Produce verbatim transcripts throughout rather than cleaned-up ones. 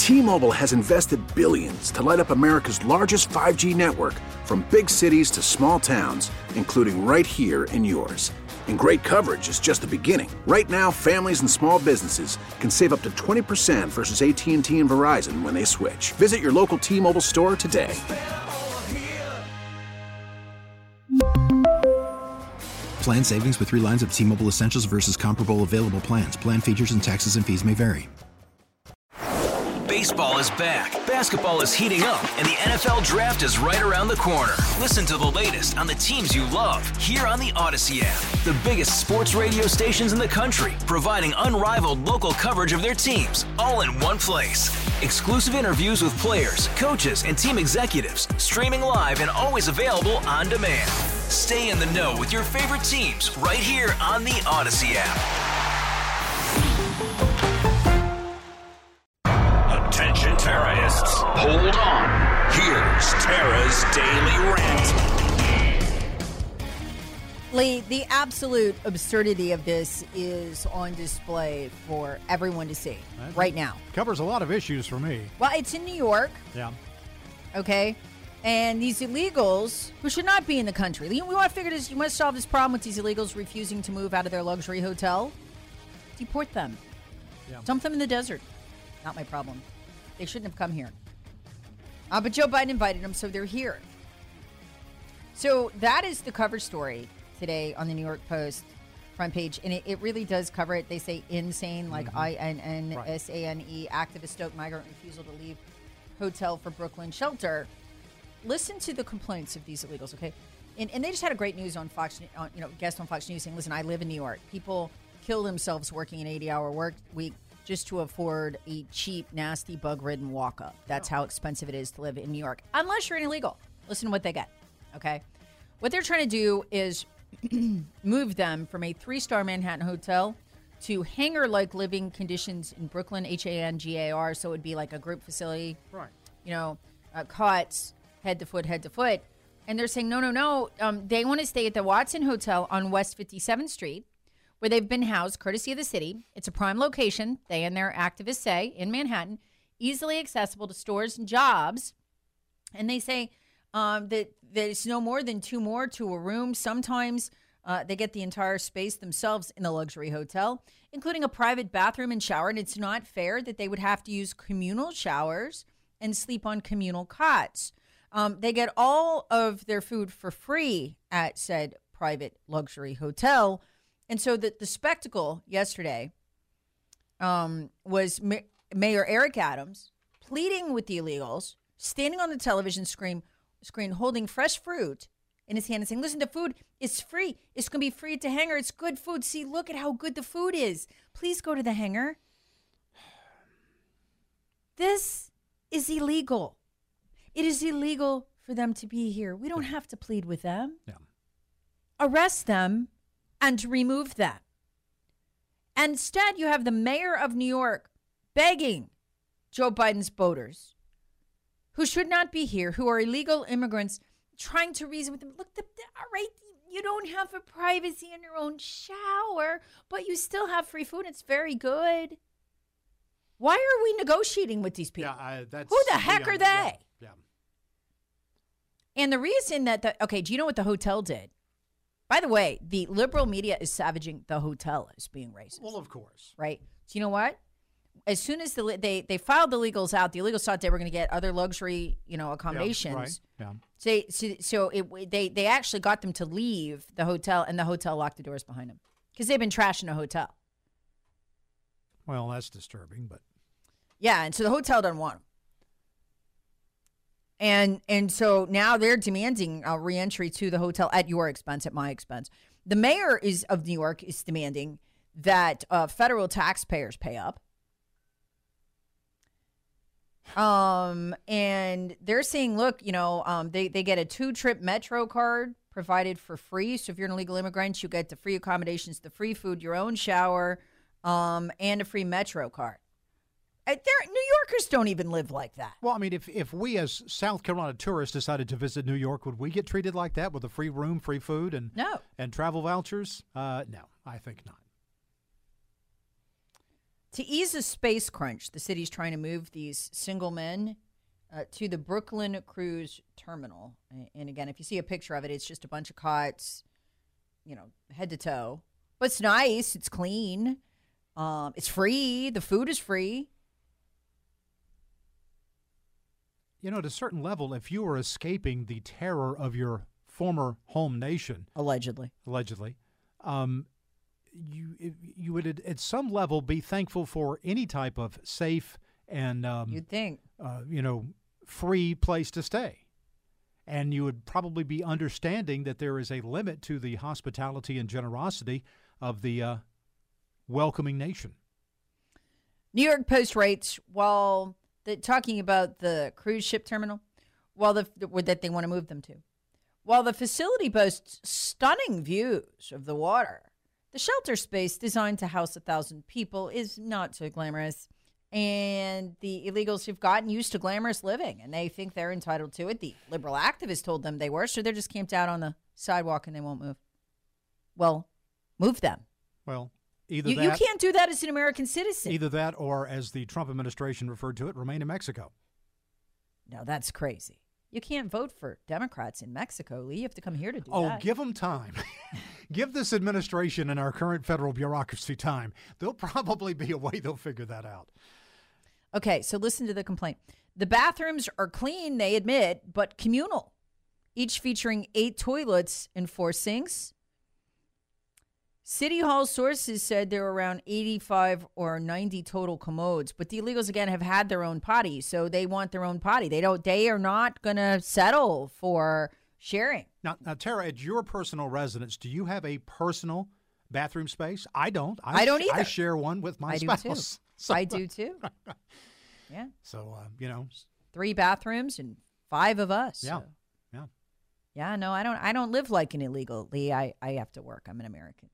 T-Mobile has invested billions to light up America's largest five G network, from big cities to small towns, including right here in yours. And great coverage is just the beginning. Right now, families and small businesses can save up to twenty percent versus A T and T and Verizon when they switch. Visit your local T-Mobile store today. Plan savings with three lines of T-Mobile Essentials versus comparable available plans. Plan features and taxes and fees may vary. Baseball is back, basketball is heating up, and the N F L Draft is right around the corner. Listen to the latest on the teams you love here on the Odyssey app. The biggest sports radio stations in the country, providing unrivaled local coverage of their teams, all in one place. Exclusive interviews with players, coaches, and team executives, streaming live and always available on demand. Stay in the know with your favorite teams right here on the Odyssey app. Attention terrorists, hold on. Here's Tara's Daily Rant. Lee, the absolute absurdity of this is on display for everyone to see right now. Covers a lot of issues for me. Well, it's in New York. Yeah. Okay. And these illegals who should not be in the country. We want to figure this. You want to solve this problem with these illegals refusing to move out of their luxury hotel. Deport them. Yeah. Dump them in the desert. Not my problem. They shouldn't have come here. Uh, but Joe Biden invited them, so they're here. So that is the cover story today on the New York Post front page. And it, it really does cover it. They say insane, like mm-hmm. I N N S A N E, activist stoke migrant refusal to leave hotel for Brooklyn shelter. Listen to the complaints of these illegals, okay? And, and they just had a great news on Fox, on, you know, guest on Fox News saying, listen, I live in New York. People kill themselves working an eighty-hour work week just to afford a cheap, nasty, bug-ridden walk-up. That's how expensive it is to live in New York, unless you're an illegal. Listen to what they get, okay? What they're trying to do is move them from a three-star Manhattan hotel to hangar-like living conditions in Brooklyn, H A N G A R, so it would be like a group facility. Right. You know, uh, cots, head to foot, head to foot. And they're saying, no, no, no. Um, they want to stay at the Watson Hotel on West fifty-seventh Street, where they've been housed, courtesy of the city. It's a prime location, they and their activists say, in Manhattan, easily accessible to stores and jobs. And they say um, that there's no more than two more to a room. Sometimes uh, they get the entire space themselves in a luxury hotel, including a private bathroom and shower. And it's not fair that they would have to use communal showers and sleep on communal cots. Um, they get all of their food for free at said private luxury hotel. And so the, the spectacle yesterday um, was Ma- Mayor Eric Adams pleading with the illegals, standing on the television screen, screen holding fresh fruit in his hand and saying, listen, the food is free. It's going to be free at the hangar. It's good food. See, look at how good the food is. Please go to the hangar. This is illegal. It is illegal for them to be here. We don't have to plead with them. Yeah. Arrest them and to remove them. And instead, you have the mayor of New York begging Joe Biden's voters, who should not be here, who are illegal immigrants, trying to reason with them. Look, the, the, all right, you don't have a privacy in your own shower, but you still have free food. It's very good. Why are we negotiating with these people? Yeah, I, that's, who the heck yeah, are they? Yeah, yeah. And the reason that, the, okay, do you know what the hotel did? By the way, the liberal media is savaging the hotel as being racist. Well, of course. Right? So you know what? As soon as the they, they filed the illegals out, the illegals thought they were going to get other luxury, you know, accommodations. Yeah, right. Yeah. So, they, so, so it, they, they actually got them to leave the hotel, and the hotel locked the doors behind them because they've been trashing a hotel. Well, that's disturbing, but. Yeah, and so the hotel doesn't want them. And and so now they're demanding a reentry to the hotel at your expense, at my expense. The mayor is of New York is demanding that uh, federal taxpayers pay up. Um, and they're saying, look, you know, um, they, they get a two-trip Metro card provided for free. So if you're an illegal immigrant, you get the free accommodations, the free food, your own shower, um, and a free Metro card. They're, New Yorkers don't even live like that. Well, I mean, if, if we as South Carolina tourists decided to visit New York, would we get treated like that with a free room, free food, and no. and travel vouchers? Uh, no, I think not. To ease the space crunch, the city's trying to move these single men uh, to the Brooklyn Cruise Terminal. And again, if you see a picture of it, it's just a bunch of cots, you know, head to toe. But it's nice. It's clean. Um, it's free. The food is free. You know, at a certain level, if you are escaping the terror of your former home nation, allegedly, allegedly, um, you you would at, at some level be thankful for any type of safe and um, you'd think, uh, you know, free place to stay, and you would probably be understanding that there is a limit to the hospitality and generosity of the uh, welcoming nation. New York Post writes, while the, talking about the cruise ship terminal, while the that they want to move them to, while the facility boasts stunning views of the water, the shelter space designed to house a thousand people is not so glamorous. And the illegals have gotten used to glamorous living, and they think they're entitled to it. The liberal activists told them they were, so they're just camped out on the sidewalk and they won't move. Well, move them. Well, either you, that, you can't do that as an American citizen. Either that, or as the Trump administration referred to it, remain in Mexico. No, that's crazy. You can't vote for Democrats in Mexico, Lee. You have to come here to do oh, that. Oh, give them time. Give this administration and our current federal bureaucracy time. There'll probably be a way they'll figure that out. Okay, so listen to the complaint. The bathrooms are clean, they admit, but communal, each featuring eight toilets and four sinks. City Hall sources said there were around eighty-five or ninety total commodes, but the illegals, again, have had their own potty, so they want their own potty. They don't. They are not going to settle for sharing. Now, now, Tara, at your personal residence, do you have a personal bathroom space? I don't. I, I don't sh- either. I share one with my I spouse. do too. So, I do too. Yeah. So, uh, you know, three bathrooms and five of us. Yeah. So. Yeah. Yeah. No, I don't. I don't live like an illegal, Lee. I, I have to work. I'm an American.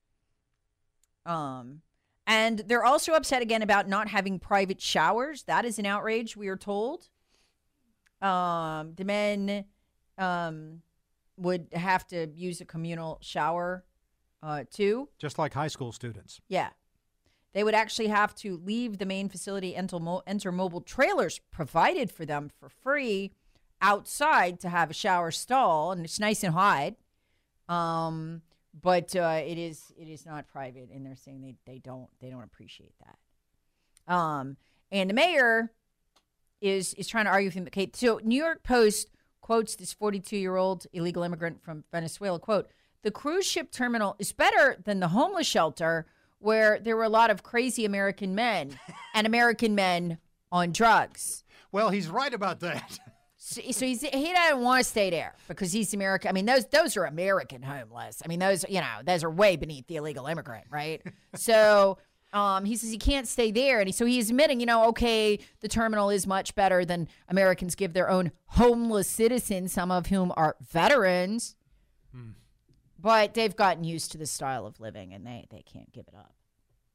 Um, and they're also upset again about not having private showers. That is an outrage, we are told. Um, the men um, would have to use a communal shower uh, too. Just like high school students. Yeah. They would actually have to leave the main facility, enter, mo- enter mobile trailers provided for them for free outside to have a shower stall. And it's nice and hot. Um... But uh, it is it is not private, and they're saying they, they don't they don't appreciate that. Um, and the mayor is is trying to argue with him. Okay, so New York Post quotes this forty-two-year-old illegal immigrant from Venezuela. Quote: "The cruise ship terminal is better than the homeless shelter, where there were a lot of crazy American men and American men on drugs." Well, he's right about that. So, so he's, he doesn't want to stay there because he's American. I mean, those those are American homeless. I mean, those, you know, those are way beneath the illegal immigrant, right? So um, he says he can't stay there. And he, so he's admitting, you know, okay, the terminal is much better than Americans give their own homeless citizens, some of whom are veterans. Hmm. But they've gotten used to this style of living, and they, they can't give it up.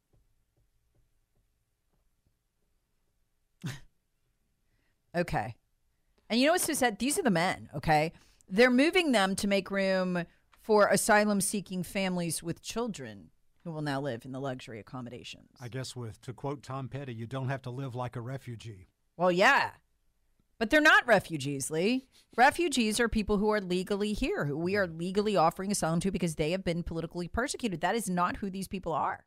Okay. And you know what's so sad? These are the men, okay? They're moving them to make room for asylum-seeking families with children who will now live in the luxury accommodations. I guess with, to quote Tom Petty, you don't have to live like a refugee. Well, yeah. But they're not refugees, Lee. Refugees are people who are legally here, who we are legally offering asylum to because they have been politically persecuted. That is not who these people are.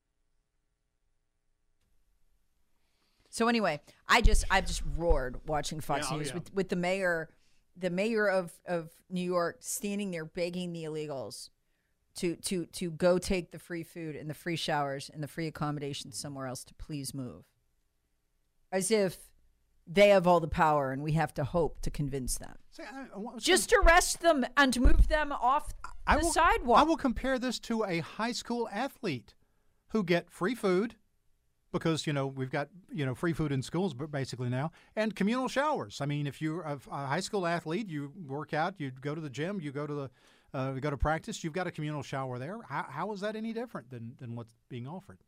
So anyway, I just I just roared watching Fox yeah, News yeah. with, with the mayor, the mayor of, of New York standing there begging the illegals to to to go take the free food and the free showers and the free accommodations somewhere else to please move. As if they have all the power and we have to hope to convince them. See, I, I, Just arrest them and move them off I the will, sidewalk. I will compare this to a high school athlete who get free food. Because, you know, we've got, you know, free food in schools basically now, and communal showers. I mean, if you're a, a high school athlete, you work out, you go to the gym, you go to the, uh, you go to practice, you've got a communal shower there. How, how is that any different than, than what's being offered?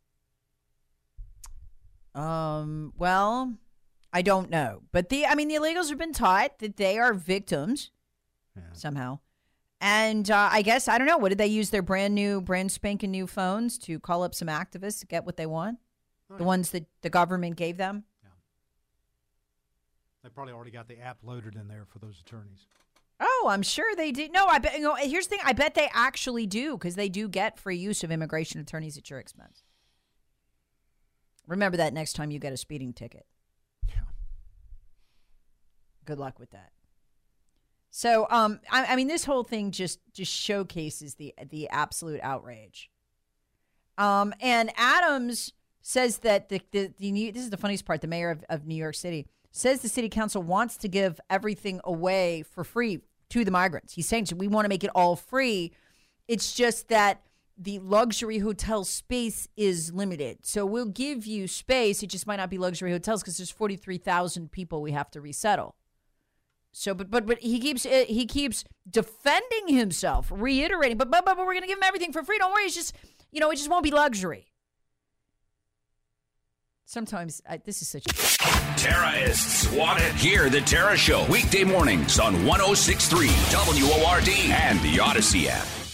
Um, well, I don't know. But the, I mean, the illegals have been taught that they are victims yeah. somehow. And uh, I guess, I don't know, what did they use their brand new, brand spanking new phones to call up some activists to get what they want? Oh, the yeah. ones that the government gave them. Yeah. They probably already got the app loaded in there for those attorneys. Oh, I'm sure they did. No, I bet. You know, here's the thing. I bet they actually do because they do get free use of immigration attorneys at your expense. Remember that next time you get a speeding ticket. Yeah. Good luck with that. So, um, I, I mean, this whole thing just just showcases the the absolute outrage. Um, and Adams says that the the, the new, this is the funniest part. The mayor of, of New York City says the city council wants to give everything away for free to the migrants. He's saying we want to make it all free. It's just that the luxury hotel space is limited. So we'll give you space. It just might not be luxury hotels because there's forty-three thousand people we have to resettle. So, but but but he keeps uh, he keeps defending himself, reiterating. But but but, but we're going to give him everything for free. Don't worry. It's just, you know, it just won't be luxury. Sometimes I, this is such a... Terrorists want it. Hear the Tara Show weekday mornings on one oh six point three W O R D and the Odyssey app.